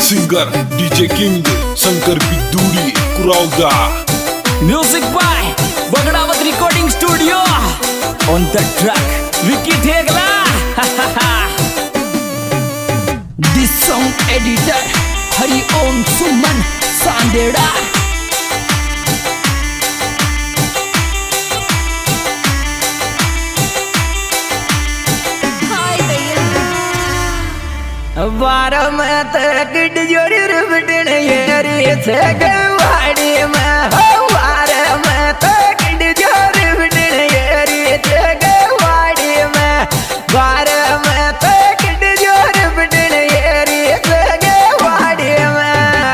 Singer DJ king Shankar Biduri Kuraoda. Music by Bagdawat recording studio. On the track Vicky Thegla. This song editor Hari Om Suman Sandera. बारह में तक जोर बिटन ये थे गवाड़ी में। बारह में तक जोर बिटन ये थे गवाड़ी में। बारह में तक जोर बिटन ये थे गवाड़ी में।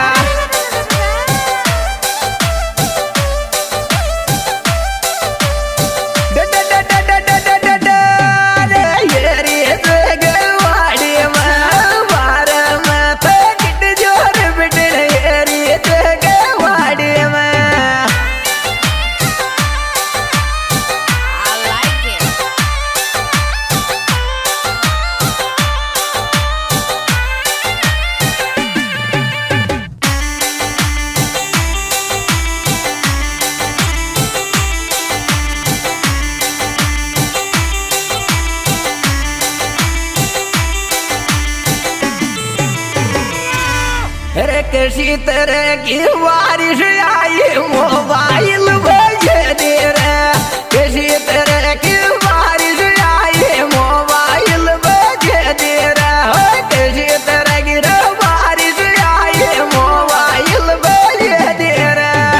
अरे किसी तरह की बारिश आई मोबाइल बजे दे रे। किसी तरह की बारिश आई मोबाइल बजे दे रे। किसी तरह की बारिश आई मोबाइल बजे दे रे।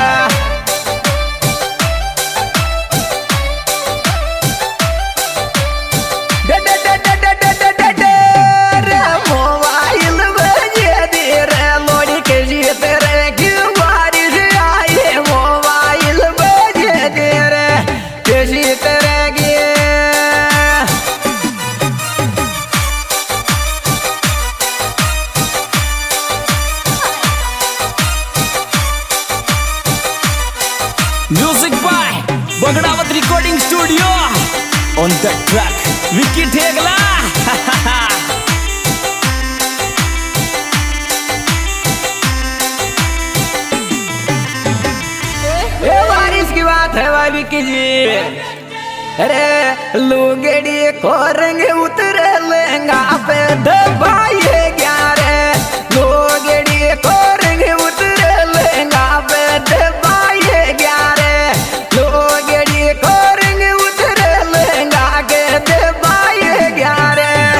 Music by Bagdawat recording studio. On the track Vicky Thegla. ये बारिश की बात है भाई विकी जी। अरे लुगड़ी को रंग उतरे लहंगा पे दबाए ग्यारे। लुगड़ी को रंग उतरे लहंगा पे दबाए ग्यारे। लुगड़ी को रंग उतरे लहंगा के दबाए ग्यारे।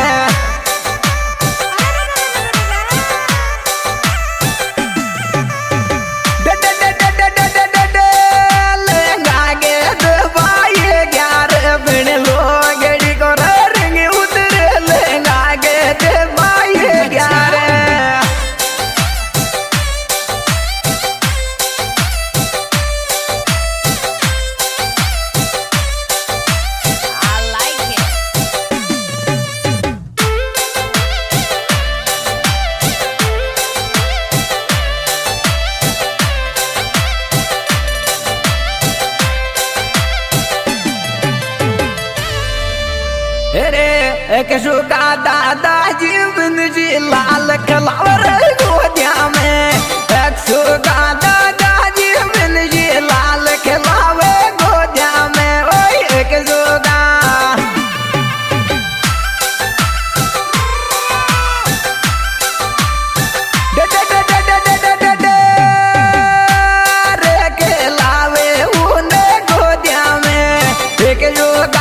एक सुखा दादाजी बिंद जी लाल खलावर गोदिया में। एक सुखा दादाजी बिंद जी लाल खलावे गोदिया में। ओए एक सुखा रे खलावे उन्हें गोदिया में। एक सुखा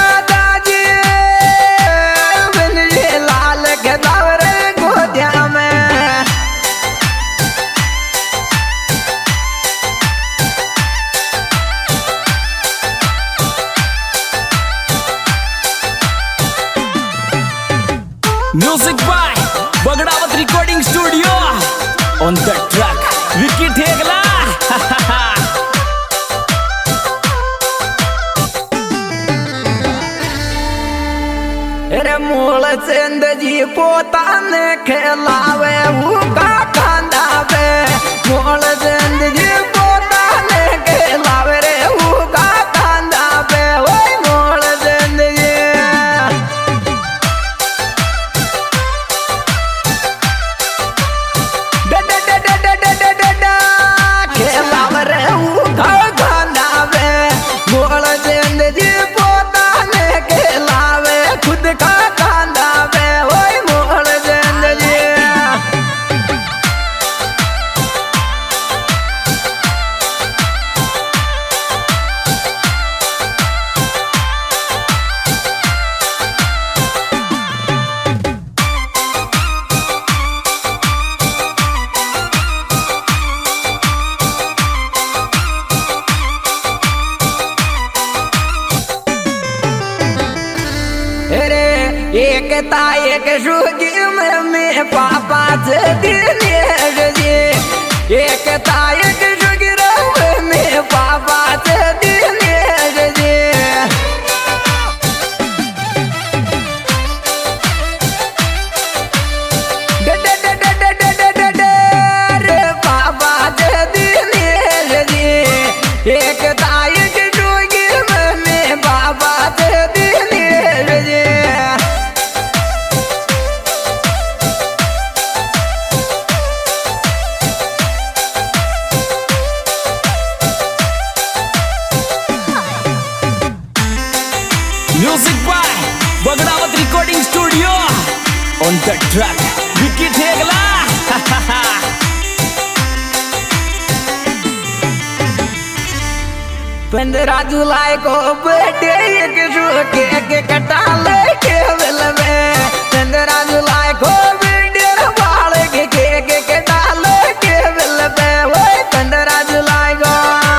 music by Bagdawat recording studio. On the track Vicky Thegla. अरे मूल चंद जी पोता ने खिलावे वो का खांदा पे। मूल चंद जी पोता ने खिलावे रे वो का खांदा पे। ओए मूल चंद जी एक शुगी में पापा से दिनेश जी एक शुगी में पापा से दिनेश जी पापा से दिनेश जी एक शुगी में पापा से Dinesh ji Music by Bagdawat Recording Studio. On the track, Vicky Thegla. 15 जुलाई को बर्थडे के कटा लेके बिल में 15 जुलाई को बर्थडे बाल के कटा लेके बिल में वो 15 जुलाई को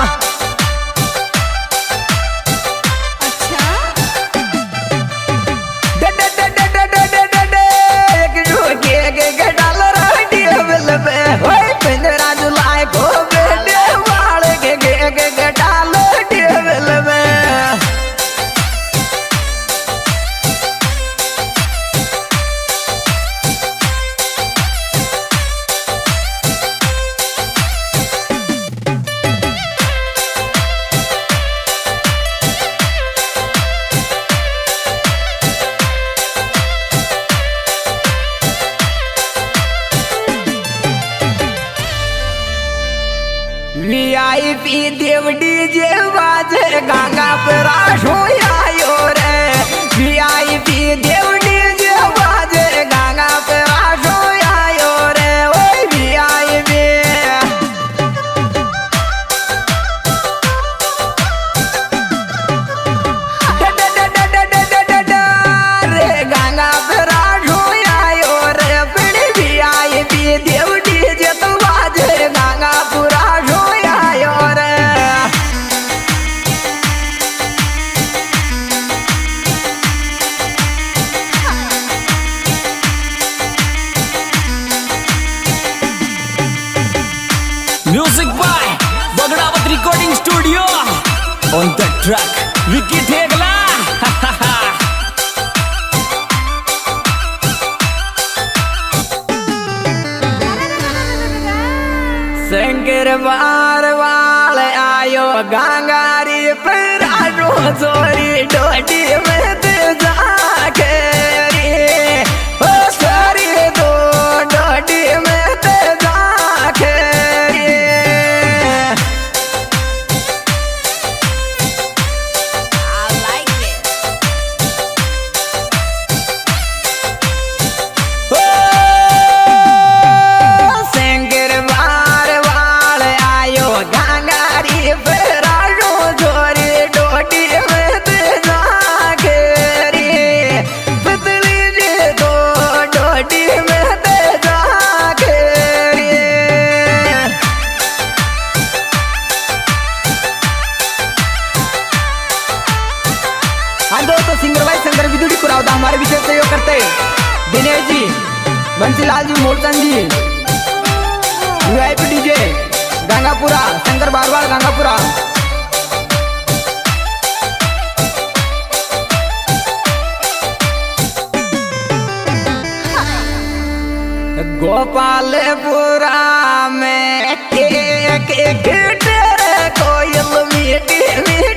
VIP देव डीजे बाजे गंगा पर आशो आयो रे VIP देव डीजे बाजे गंगा पर आशो आयो रे ओए VIP रे गंगा पर आशो आयो रे बड़ी VIP देव डीजे तो बाजे गंगा पूरा Music by Bagdawat Recording Studio. On the track, Vicky Thegla. Shankar बार वाल आयो गंगारी पर आजो चोरी डोडी में जाके ओ सारी दो डोडी में जाके हमारे विशेष सहयोग करते दिनेश जी, बंसीलाल जी, मोलचंद जी, VIP डीजे गंगापुरा, शंकर बारवाल गंगापुरा। गोपालपुरा में एक कोयल मीठी